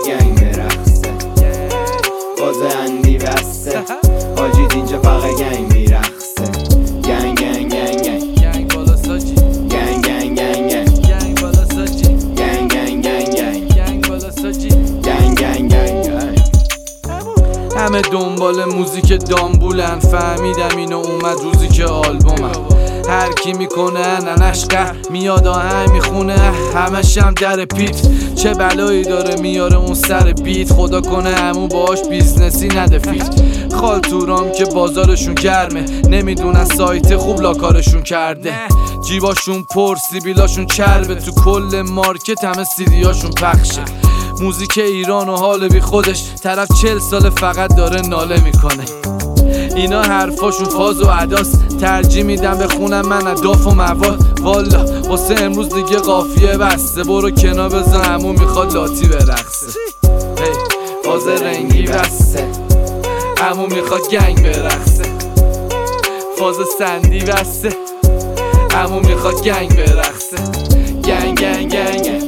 گنگ برقصه فاز اندی بسته حاجید اینجا فقط گنگ میرقصه گنگ گنگ گنگ گنگ گنگ بالا ساجی گنگ گنگ گنگ گنگ گنگ بالا ساجی گنگ گنگ گنگ گنگ گنگ بالا ساجی گنگ گنگ گنگ گنگ. همه دنبال موزیک دامبولن، فهمیدم اینو اومد روزی که آلبومم هر کی میکنه ننش قهر میاد آهنگ میخونه همش هم در پیت چه بلایی داره میاره اون سر بیت خدا کنه عمو باش بیزنسی نده فیت خالتورام که بازارشون گرمه نمیدونن سایت خوب لاکارشون کرده جیباشون پر سیبیلاشون چربه تو کل مارکت همه سیدیاشون پخشه موزیک ایران و حال بی خودش طرف 40 سال فقط داره ناله میکنه اینا حرفاشون فاز و عداس ترجیح میدم بخونم من اداف و مواد والا واسه امروز دیگه قافیه بسته برو کنار بزن عمو میخواد لاتی برقصه فاز رنگی بسته عمو میخواد گنگ برقصه فاز سندی بسته عمو میخواد گنگ برقصه گنگ گنگ گنگ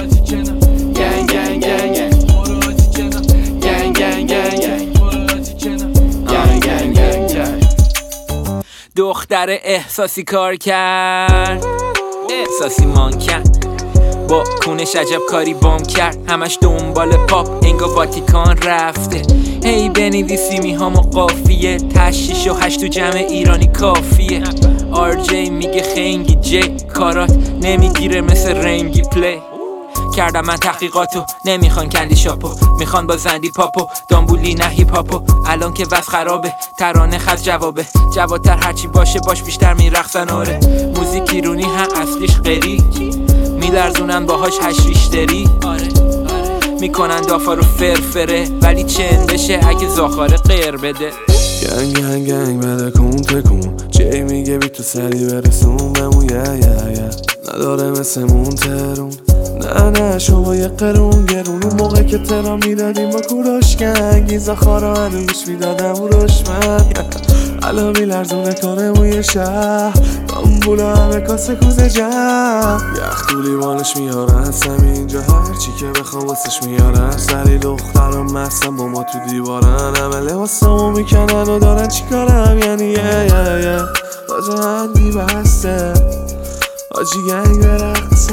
دختر احساسی کار کرد احساسی مان کرد با کونش عجب کاری بام کرد همش دنبال پاپ انگا واتیکان رفته هی بنویسی میهام و قافیه تشیش و 8 تو جمع ایرانی کافیه RJ میگه خنگی جی کارات نمیگیره مثل رنگی پلی کردم من تحقیقاتو نمیخوان کندی شاپو میخوان با زندی پاپو دامبولی نه هیپ هاپو الان که وضع خرابه ترانه خز جوابه جوادتر هرچی باشه باش بیشتر میرقصن آره موزیک ایرونی هم اصلیش غری میلرزونن باهاش هشریشتری آره میکنن دافا رو فرفره ولی چند بشه اگه زاخاره غیر بده گنگ گنگ گنگ بده کن تکون جی میگه بی تو سری برسون بمون یه نداره مثل مون ترون نه شما یه قرون گرون اون موقع که ترا میدادیم با کوراش گنگی زاخارا هنوش میدادم و رشمن الان میلرزونه کنه موی شهر دامبولا همه کاسه کوزه جمع یخ تو لیوانش میارن سمی اینجا هرچی که بخوام واسش میارن سری دخترم مستم با ما تو دیوارن همه لباسامو میکنن و دارن چیکارم یعنی یه بازه هندی بسته آجی گنگ برقصه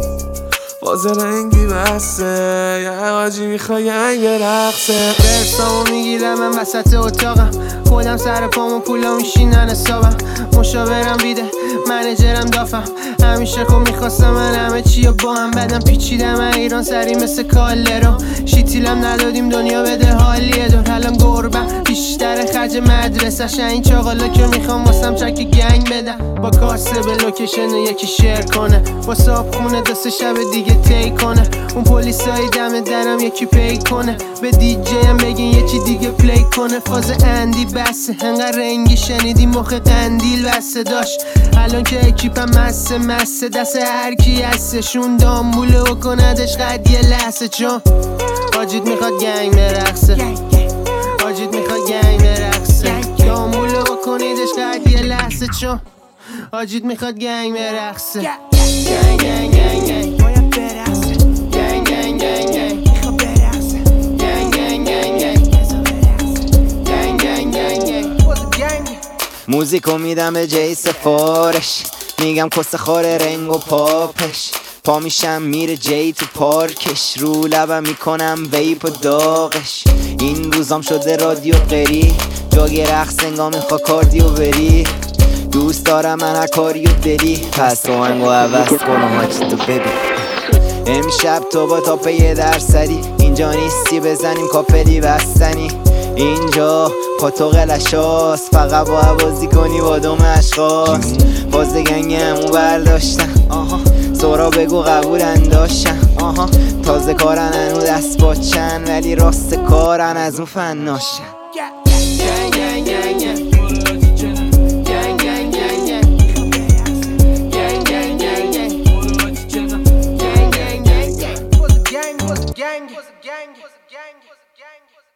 باز رنگی بسته یه آجی میخوای گنگ برقصه برسامو میگیرم من وسط اتاقم خودم سر پامو پولا میشینن حسابم مشاورم بیده منیجرم دافم همیشه خب میخواستم من همه چی با هم بدم پیچیدم من ایران سری مثل کالرو شیتیلم ندادیم دنیا بده حالیه دور الان گربم بیشتر خرج مدرسه این چاقالا که میخوام واسم چک گنگ بدم با کاسه به لوکیشن یکی شیر کنه با صاحب خونه دست شب دیگه تی کنه اون پلیسای دم درم یکی پی کنه به دیجی هم بگین یه چی دیگه پلی کنه فاز اندی بسه انقدر رنگی شنیدی مخ قندیل بسه داشت الان که اکیپم مسه دست هر کی هستشون دامبوله و کندش قد یه لحظه چون حاجید میخواد گنگ برقصه حاجید میخواد گنگ برقصه دامبوله و کنیدش قد یه لحظه چون حاجید میخواد گنگ برقصه گنگ گنگ گنگ گنگ باید برقصه گنگ گنگ گنگ گنگ میخواد برقصه گنگ گنگ گنگ گنگ بذار برقصه گنگ گنگ گنگ گنگ باز گنگ موزیکو میدم به جی سفارش میگم کس خور رنگ و پاپش پا میشم میره جی تو پارکش رو لبم میکنم ویپ و داغش این روزام شده رادیو قری جاگ رقص انگاه میخوا کاردیو بری دوست دارم من هر کاریو بری پس روانگو عوض کنم هاچی تو ببین امشب تو با تاپ 1% اینجا نیستی بزنیم کاپلی بستنی اینجا پاتو قلشاست فقط با عوازی کنی با دوم اشخاص باز گنگ همو برداشتن سورا بگو قبول انداشتن تازه کارن هنو دست باچن ولی راست کارن از اون فناشن gang.